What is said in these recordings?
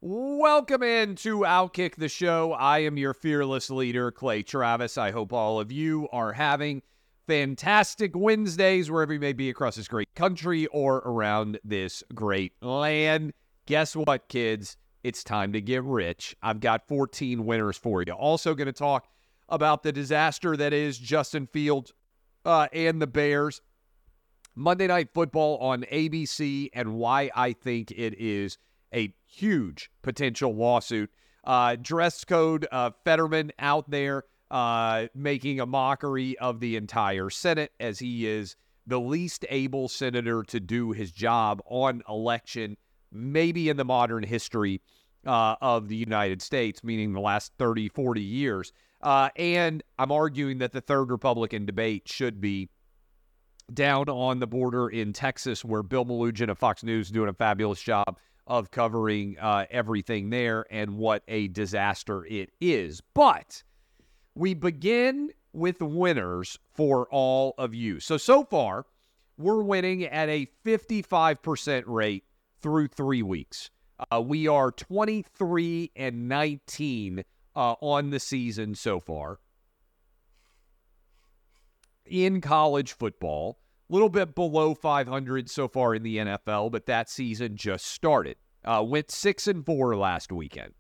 Welcome in to Outkick the Show. I am your fearless leader, Clay Travis. I hope all of you are having fantastic Wednesdays wherever you may be across this great country or around this great land. Guess what, kids? It's time to get rich. I've got 14 winners for you. Also going to talk about the disaster that is Justin Fields and the Bears. Monday Night Football on ABC and why I think it is a huge potential lawsuit. Dress code Fetterman out there making a mockery of the entire Senate as he is the least able senator to do his job on election, maybe in the modern history of the United States, meaning the last 30, 40 years. And I'm arguing that the third Republican debate should be down on the border in Texas, where Bill Melugin of Fox News is doing a fabulous job of covering everything there and what a disaster it is. But we begin with winners for all of you. So far, we're winning at a 55% rate through 3 weeks. We are 23-19 on the season so far. In college football, a little bit below 500 so far in the NFL, but that season just started. Went 6-4 last weekend.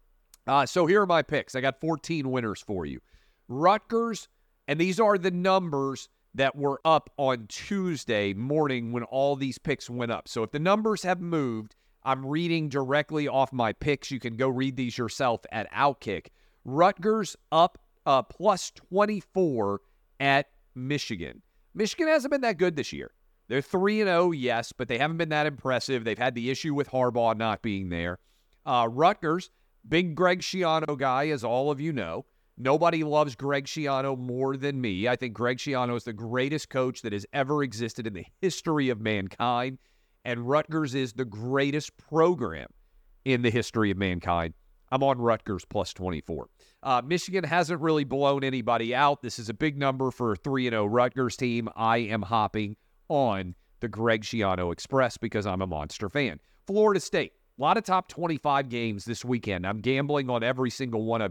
So here are my picks. I got 14 winners for you. Rutgers, and these are the numbers that were up on Tuesday morning when all these picks went up. So if the numbers have moved, I'm reading directly off my picks. You can go read these yourself at Outkick. Rutgers up plus 24 at Michigan. Michigan hasn't been that good this year. They're 3-0, yes, but they haven't been that impressive. They've had the issue with Harbaugh not being there. Rutgers, big Greg Schiano guy, as all of you know. Nobody loves Greg Schiano more than me. I think Greg Schiano is the greatest coach that has ever existed in the history of mankind, and Rutgers is the greatest program in the history of mankind. I'm on Rutgers plus 24. Michigan hasn't really blown anybody out. This is a big number for a 3-0 Rutgers team. I am hopping on the Greg Schiano Express because I'm a Monster fan. Florida State, a lot of top 25 games this weekend. I'm gambling on every single one of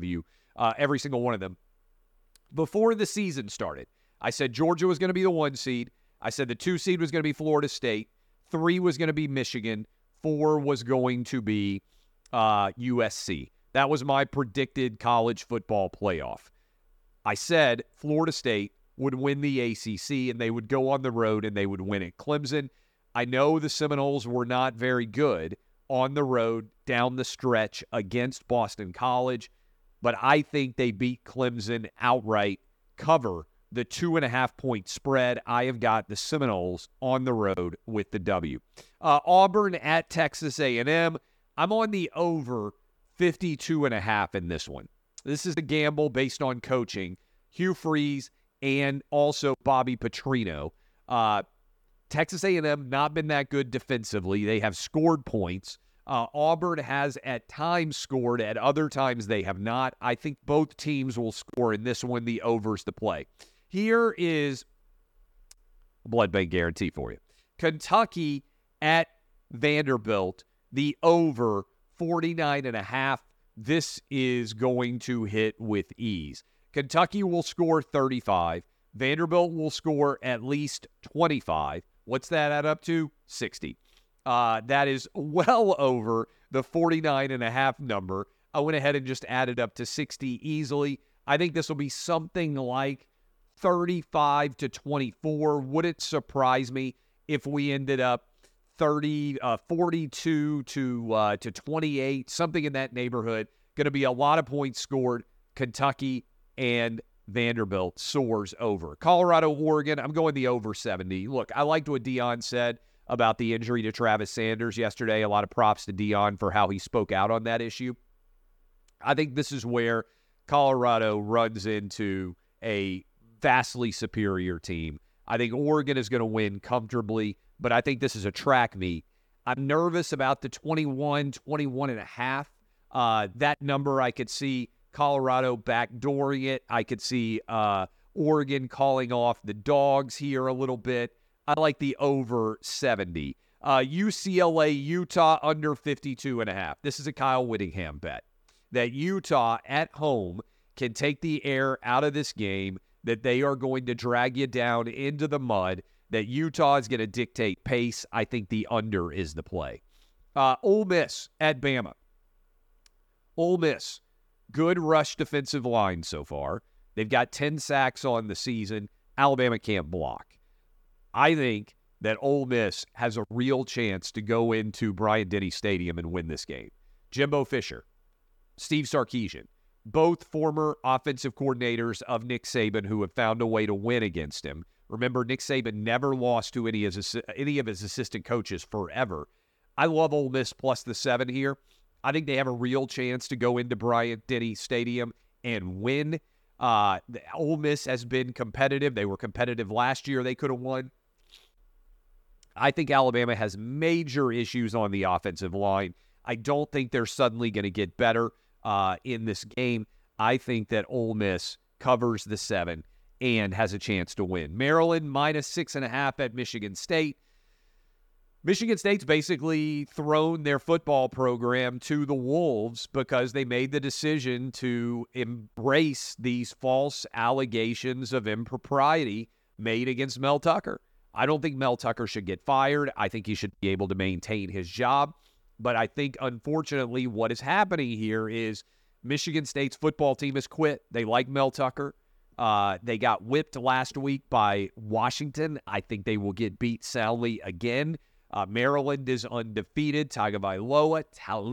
them. Before the season started, I said Georgia was going to be the 1 seed. I said the 2 seed was going to be Florida State. 3 was going to be Michigan. 4 was going to be USC. That was my predicted college football playoff. I said Florida State would win the ACC, and they would go on the road, and they would win at Clemson. I know the Seminoles were not very good on the road down the stretch against Boston College, but I think they beat Clemson outright, cover the 2.5-point spread. I have got the Seminoles on the road with the W. Auburn at Texas A&M. I'm on the over 52.5 in this one. This is a gamble based on coaching. Hugh Freeze and also Bobby Petrino. Texas A&M not been that good defensively. They have scored points. Auburn has at times scored. At other times they have not. I think both teams will score in this one. The over's the play. Here is a blood bank guarantee for you. Kentucky at Vanderbilt. The over 49.5. This is going to hit with ease. Kentucky will score 35. Vanderbilt will score at least 25. What's that add up to? 60. That is well over the 49.5 number. I went ahead and just added up to 60 easily. I think this will be something like 35-24. Wouldn't surprise me if we ended up 42 to 28, something in that neighborhood. Going to be a lot of points scored. Kentucky and Vanderbilt soars over. Colorado, Oregon, I'm going the over 70. Look, I liked what Deion said about the injury to Travis Sanders yesterday. A lot of props to Deion for how he spoke out on that issue. I think this is where Colorado runs into a vastly superior team. I think Oregon is going to win comfortably, but I think this is a track meet. I'm nervous about the 21.5. That number, I could see Colorado backdooring it. I could see Oregon calling off the dogs here a little bit. I like the over 70. UCLA, Utah under 52.5. This is a Kyle Whittingham bet that Utah at home can take the air out of this game, that they are going to drag you down into the mud, that Utah is going to dictate pace. I think the under is the play. Ole Miss at Bama. Ole Miss, good rush defensive line so far. They've got 10 sacks on the season. Alabama can't block. I think that Ole Miss has a real chance to go into Bryant-Denny Stadium and win this game. Jimbo Fisher, Steve Sarkisian, both former offensive coordinators of Nick Saban who have found a way to win against him. Remember, Nick Saban never lost to any of his assistant coaches forever. I love Ole Miss plus the 7 here. I think they have a real chance to go into Bryant-Denny Stadium and win. Ole Miss has been competitive. They were competitive last year. They could have won. I think Alabama has major issues on the offensive line. I don't think they're suddenly going to get better in this game. I think that Ole Miss covers the 7 and has a chance to win. Maryland minus 6.5 at Michigan State. Michigan State's basically thrown their football program to the wolves because they made the decision to embrace these false allegations of impropriety made against Mel Tucker. I don't think Mel Tucker should get fired. I think he should be able to maintain his job. But I think, unfortunately, what is happening here is Michigan State's football team has quit. They like Mel Tucker. They got whipped last week by Washington. I think they will get beat soundly again. Maryland is undefeated. Tagovailoa,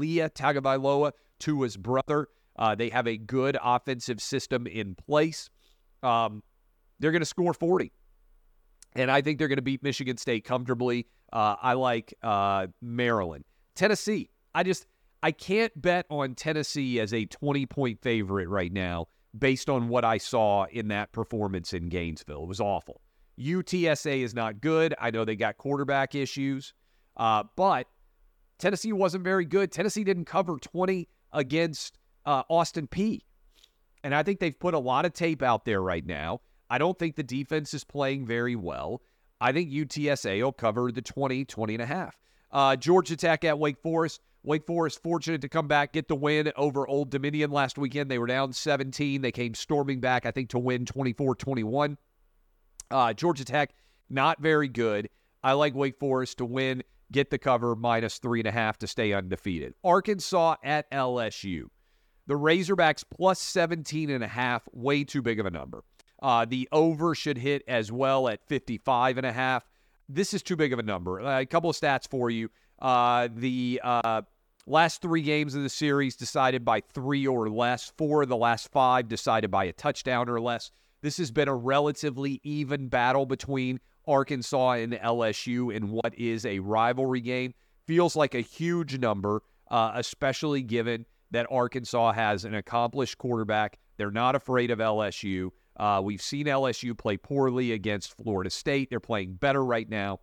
Tua's brother. They have a good offensive system in place. They're going to score 40. And I think they're going to beat Michigan State comfortably. I like Maryland. Tennessee. I can't bet on Tennessee as a 20-point favorite right now based on what I saw in that performance in Gainesville. It was awful. UTSA is not good. I know they got quarterback issues, but Tennessee wasn't very good. Tennessee didn't cover 20 against Austin Peay. And I think they've put a lot of tape out there right now. I don't think the defense is playing very well. I think UTSA will cover the 20.5. Georgia Tech at Wake Forest. Wake Forest fortunate to come back, get the win over Old Dominion last weekend. They were down 17. They came storming back, I think, to win 24-21. Georgia Tech, not very good. I like Wake Forest to win, get the cover, minus 3.5 to stay undefeated. Arkansas at LSU. The Razorbacks plus 17.5, way too big of a number. The over should hit as well at 55.5. This is too big of a number. A couple of stats for you. The last 3 games of the series decided by 3 or less. 4 of the last 5 decided by a touchdown or less. This has been a relatively even battle between Arkansas and LSU in what is a rivalry game. Feels like a huge number, especially given that Arkansas has an accomplished quarterback. They're not afraid of LSU. We've seen LSU play poorly against Florida State. They're playing better right now.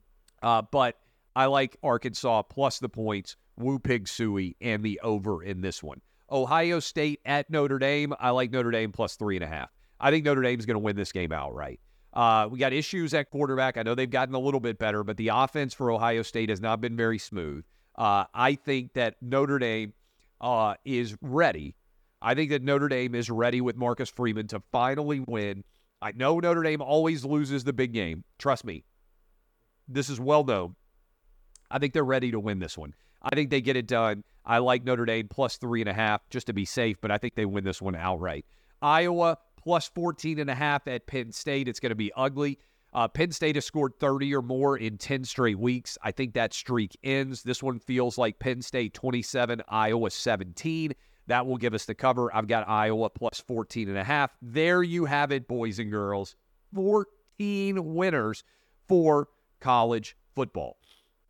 But I like Arkansas plus the points, Woo Pig Sooie, and the over in this one. Ohio State at Notre Dame. I like Notre Dame plus 3.5. I think Notre Dame's going to win this game outright. We got issues at quarterback. I know they've gotten a little bit better, but the offense for Ohio State has not been very smooth. I think that Notre Dame is ready. I think that Notre Dame is ready with Marcus Freeman to finally win. I know Notre Dame always loses the big game. Trust me. This is well known. I think they're ready to win this one. I think they get it done. I like Notre Dame plus 3.5 just to be safe, but I think they win this one outright. Iowa plus 14.5 at Penn State. It's going to be ugly. Penn State has scored 30 or more in 10 straight weeks. I think that streak ends. This one feels like Penn State 27, Iowa 17. That will give us the cover. I've got Iowa plus 14.5. There you have it, boys and girls. 14 winners for college football.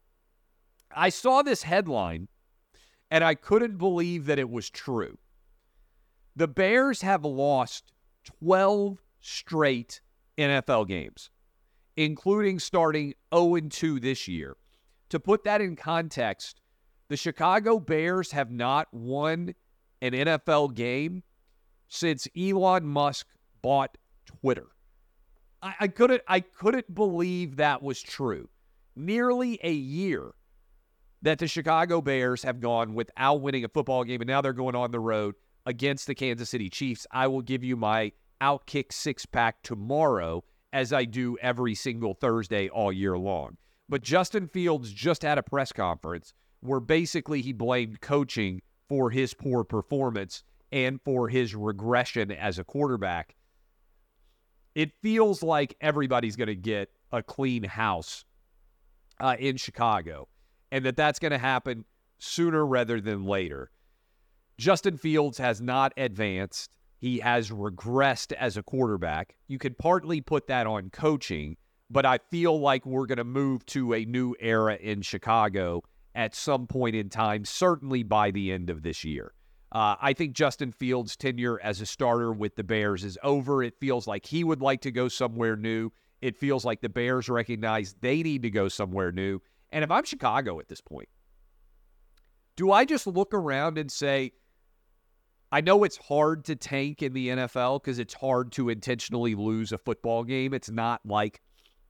I saw this headline, and I couldn't believe that it was true. The Bears have lost 12 straight NFL games, including starting 0-2 this year. To put that in context, the Chicago Bears have not won an NFL game since Elon Musk bought Twitter. I couldn't believe that was true. nearly a year that the Chicago Bears have gone without winning a football game, and now they're going on the road against the Kansas City Chiefs. I will give you my Outkick six-pack tomorrow, as I do every single Thursday all year long. But Justin Fields just had a press conference where basically he blamed coaching for his poor performance and for his regression as a quarterback. It feels like everybody's going to get a clean house in Chicago, and that's going to happen sooner rather than later. Justin Fields has not advanced. He has regressed as a quarterback. You could partly put that on coaching, but I feel like we're going to move to a new era in Chicago at some point in time, certainly by the end of this year. I think Justin Fields' tenure as a starter with the Bears is over. It feels like he would like to go somewhere new. It feels like the Bears recognize they need to go somewhere new. And if I'm Chicago at this point, do I just look around and say, I know it's hard to tank in the NFL because it's hard to intentionally lose a football game. It's not like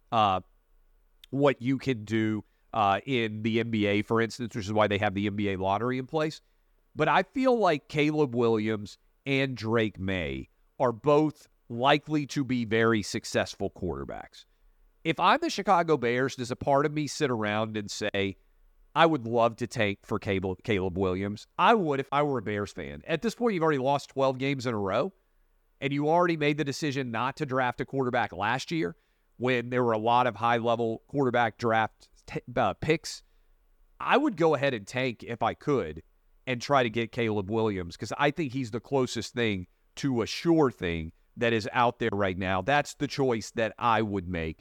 what you can do in the NBA, for instance, which is why they have the NBA lottery in place. But I feel like Caleb Williams and Drake May are both likely to be very successful quarterbacks. If I'm the Chicago Bears, does a part of me sit around and say, I would love to tank for Caleb Williams? I would if I were a Bears fan. At this point, you've already lost 12 games in a row, and you already made the decision not to draft a quarterback last year when there were a lot of high-level quarterback draft picks. I would go ahead and tank if I could and try to get Caleb Williams because I think he's the closest thing to a sure thing that is out there right now. That's the choice that I would make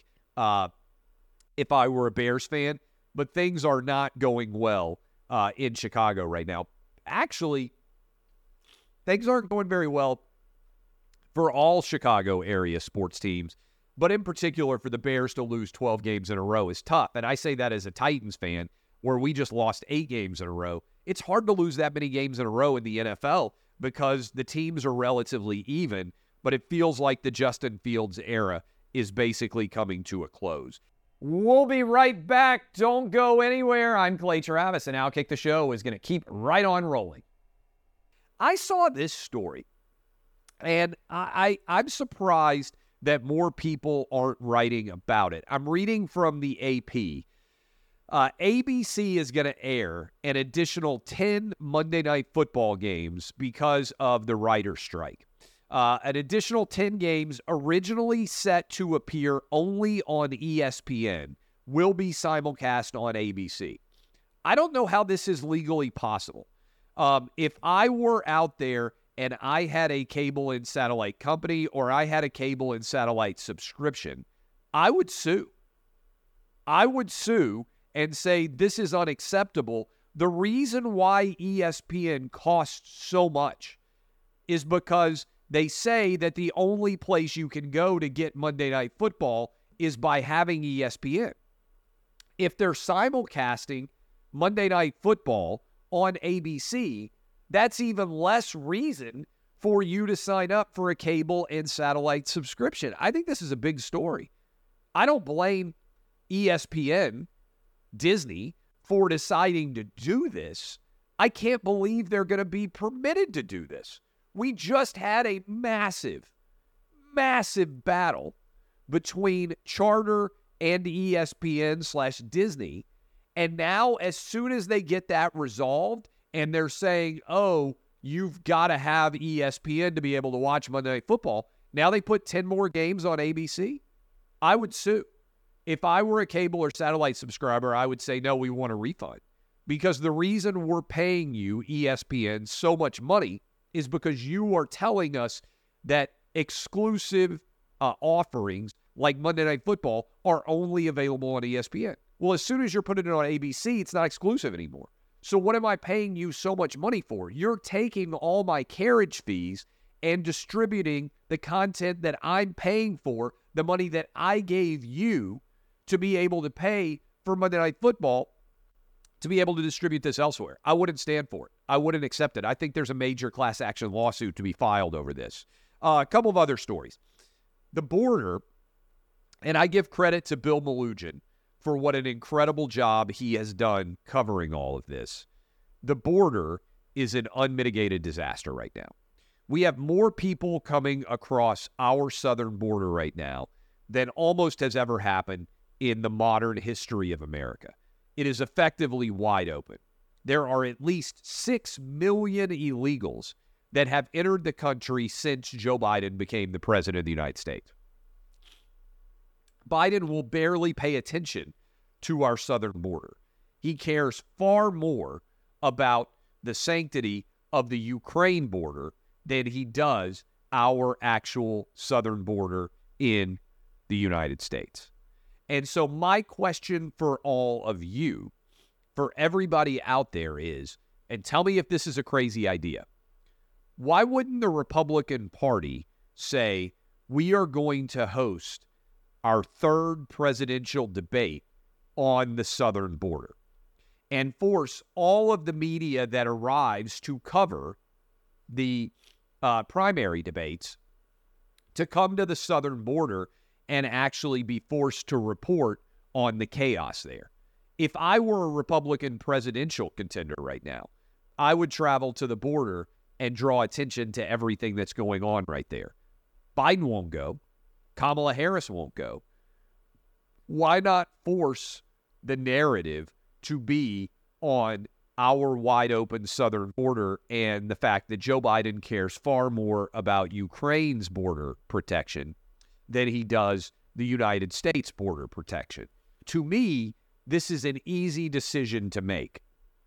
if I were a Bears fan. But things are not going well in Chicago right now. Actually, things aren't going very well for all Chicago area sports teams, but in particular for the Bears to lose 12 games in a row is tough. And I say that as a Titans fan, where we just lost 8 games in a row. It's hard to lose that many games in a row in the NFL because the teams are relatively even, but it feels like the Justin Fields era is basically coming to a close. We'll be right back. Don't go anywhere. I'm Clay Travis, and Outkick the Show is going to keep right on rolling. I saw this story, and I'm surprised that more people aren't writing about it. I'm reading from the AP. ABC is going to air an additional 10 Monday Night Football games because of the writer's strike. An additional 10 games originally set to appear only on ESPN will be simulcast on ABC. I don't know how this is legally possible. If I were out there and I had a cable and satellite company or I had a cable and satellite subscription, I would sue. I would sue and say this is unacceptable. The reason why ESPN costs so much is because they say that the only place you can go to get Monday Night Football is by having ESPN. If they're simulcasting Monday Night Football on ABC, that's even less reason for you to sign up for a cable and satellite subscription. I think this is a big story. I don't blame ESPN, Disney, for deciding to do this. I can't believe they're going to be permitted to do this. We just had a massive, massive battle between Charter and ESPN/Disney. And now, as soon as they get that resolved and they're saying, oh, you've got to have ESPN to be able to watch Monday Night Football, now they put 10 more games on ABC? I would sue. If I were a cable or satellite subscriber, I would say, no, we want a refund. Because the reason we're paying you, ESPN, so much money is because you are telling us that exclusive offerings like Monday Night Football are only available on ESPN. Well, as soon as you're putting it on ABC, it's not exclusive anymore. So what am I paying you so much money for? You're taking all my carriage fees and distributing the content that I'm paying for, the money that I gave you to be able to pay for Monday Night Football, to be able to distribute this elsewhere. I wouldn't stand for it. I wouldn't accept it. I think there's a major class action lawsuit to be filed over this. A couple of other stories. The Border, and I give credit to Bill Melugin for what an incredible job he has done covering all of this. The border is an unmitigated disaster right now. We have more people coming across our southern border right now than almost has ever happened in the modern history of America. It is effectively wide open. There are at least 6 million illegals that have entered the country since Joe Biden became the president of the United States. Biden will barely pay attention to our southern border. He cares far more about the sanctity of the Ukraine border than he does our actual southern border in the United States. And so my question for all of you, for everybody out there is, and tell me if this is a crazy idea, why wouldn't the Republican Party say, we are going to host our third presidential debate on the southern border and force all of the media that arrives to cover the primary debates to come to the southern border and actually be forced to report on the chaos there? If I were a Republican presidential contender right now, I would travel to the border and draw attention to everything that's going on right there. Biden won't go. Kamala Harris won't go. Why not force the narrative to be on our wide open southern border and the fact that Joe Biden cares far more about Ukraine's border protection than he does the United States border protection? To me, this is an easy decision to make.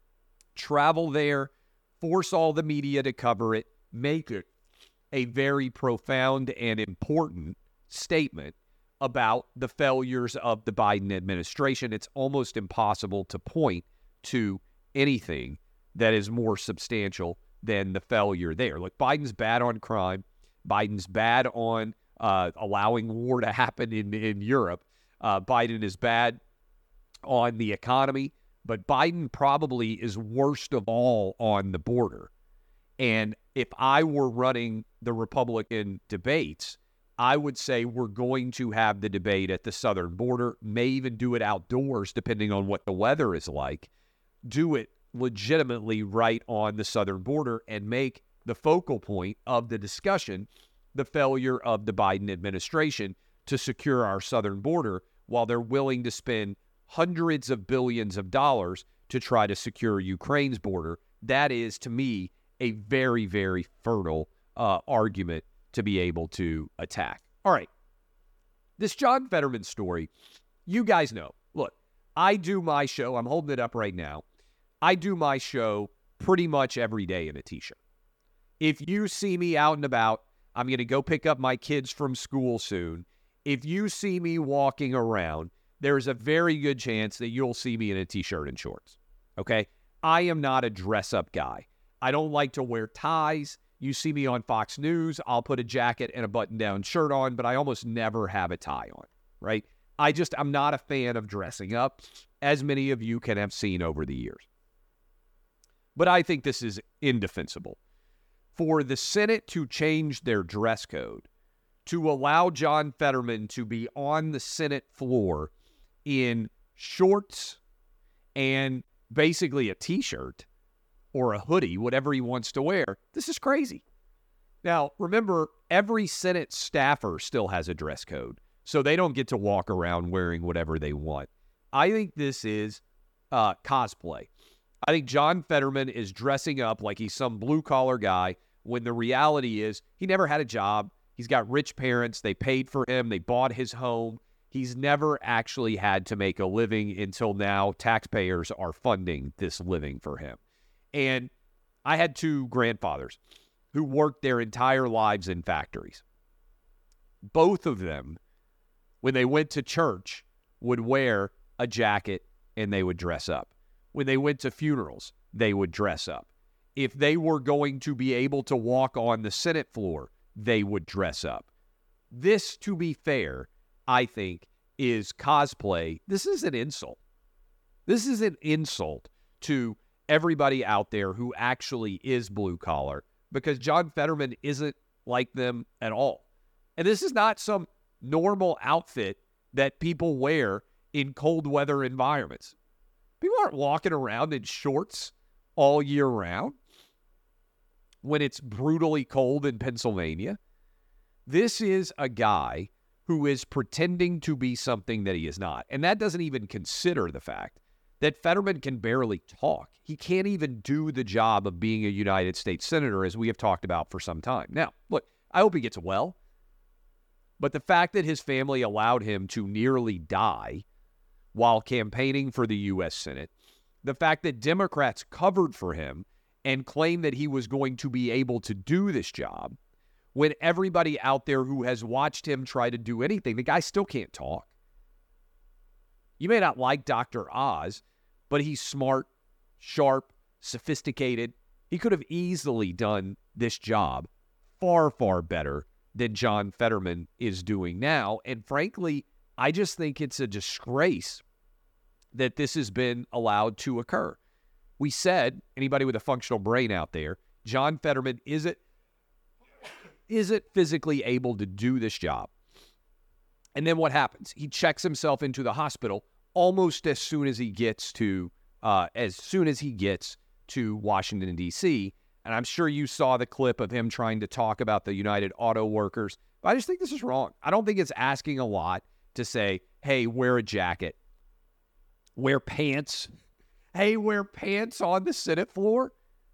Travel there, force all the media to cover it, make it a very profound and important statement about the failures of the Biden administration. It's almost impossible to point to anything that is more substantial than the failure there. Look, Biden's bad on crime. Biden's bad on allowing war to happen in Europe. Biden is bad on the economy, but Biden probably is worst of all on the border. And if I were running the Republican debates, I would say we're going to have the debate at the southern border, may even do it outdoors depending on what the weather is like. Do it legitimately right on the southern border and make the focal point of the discussion the failure of the Biden administration to secure our southern border, while they're willing to spend hundreds of billions of dollars to try to secure Ukraine's border. That is, to me, a very, very fertile argument to be able to attack. All right. This John Fetterman story, you guys know. Look, I do my show. I'm holding it up right now. I do my show pretty much every day in a t-shirt. If you see me out and about, I'm going to go pick up my kids from school soon. If you see me walking around, there's a very good chance that you'll see me in a t-shirt and shorts. Okay? I am not a dress-up guy. I don't like to wear ties. You see me on Fox News, I'll put a jacket and a button-down shirt on, but I almost never have a tie on, right? I'm not a fan of dressing up, as many of you can have seen over the years. But I think this is indefensible. For the Senate to change their dress code, to allow John Fetterman to be on the Senate floor in shorts and basically a t-shirt or a hoodie, whatever he wants to wear, this is crazy. Now, remember, every Senate staffer still has a dress code, so they don't get to walk around wearing whatever they want. I think this is cosplay. I think John Fetterman is dressing up like he's some blue-collar guy when the reality is he never had a job. He's got rich parents. They paid for him. They bought his home. He's never actually had to make a living until now. Taxpayers are funding this living for him. And I had two grandfathers who worked their entire lives in factories. Both of them, when they went to church, would wear a jacket and they would dress up. When they went to funerals, they would dress up. If they were going to be able to walk on the Senate floor, they would dress up. This, to be fair, I think, is cosplay. This is an insult. This is an insult to everybody out there who actually is blue collar, because John Fetterman isn't like them at all. And this is not some normal outfit that people wear in cold weather environments. People aren't walking around in shorts all year round when it's brutally cold in Pennsylvania. This is a guy who is pretending to be something that he is not. And that doesn't even consider the fact that Fetterman can barely talk. He can't even do the job of being a United States Senator, as we have talked about for some time. Now, look, I hope he gets well. But the fact that his family allowed him to nearly die while campaigning for the U.S. Senate, the fact that Democrats covered for him and claimed that he was going to be able to do this job, when everybody out there who has watched him try to do anything, the guy still can't talk. You may not like Dr. Oz, but he's smart, sharp, sophisticated. He could have easily done this job far, far better than John Fetterman is doing now. And frankly, I just think it's a disgrace that this has been allowed to occur. We said, anybody with a functional brain out there, John Fetterman isn't physically able to do this job. And then what happens? He checks himself into the hospital almost as soon as he gets to Washington, D.C., and I'm sure you saw the clip of him trying to talk about the United Auto Workers. But I just think this is wrong. I don't think it's asking a lot to say, hey, wear a jacket. Wear pants. Hey, wear pants on the Senate floor.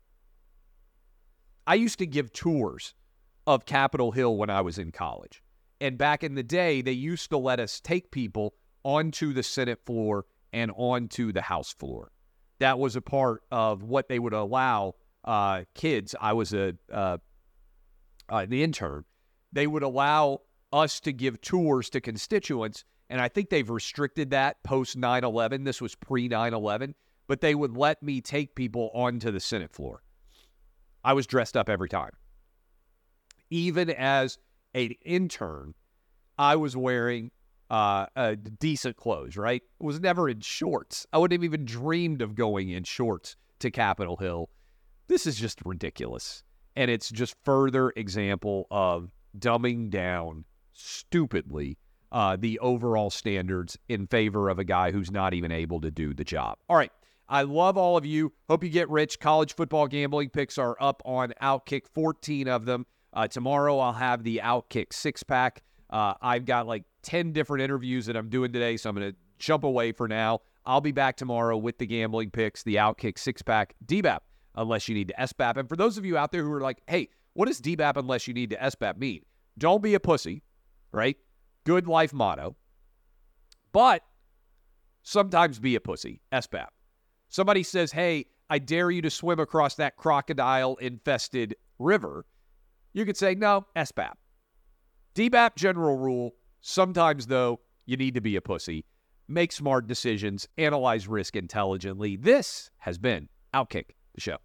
I used to give tours of Capitol Hill when I was in college. And back in the day, they used to let us take people onto the Senate floor and onto the House floor. That was a part of what they would allow kids. I was the intern. They would allow us to give tours to constituents, and I think they've restricted that post 9/11. This was pre 9/11, but they would let me take people onto the Senate floor. I was dressed up every time. Even as an intern, I was wearing decent clothes, right? I was never in shorts. I wouldn't have even dreamed of going in shorts to Capitol Hill. This is just ridiculous. And it's just further example of dumbing down stupidly the overall standards in favor of a guy who's not even able to do the job. All right. I love all of you. Hope you get rich. College football gambling picks are up on Outkick, 14 of them. Tomorrow I'll have the Outkick 6-pack. I've got like 10 different interviews that I'm doing today, so I'm going to jump away for now. I'll be back tomorrow with the gambling picks, the Outkick 6-pack, DBAP, unless you need to SBAP. And for those of you out there who are like, hey, what does DBAP unless you need to SBAP mean? Don't be a pussy, right? Good life motto. But sometimes be a pussy, SBAP. Somebody says, hey, I dare you to swim across that crocodile-infested river. You could say, no, SBAP. DBAP general rule. Sometimes, though, you need to be a pussy. Make smart decisions. Analyze risk intelligently. This has been Outkick, the show.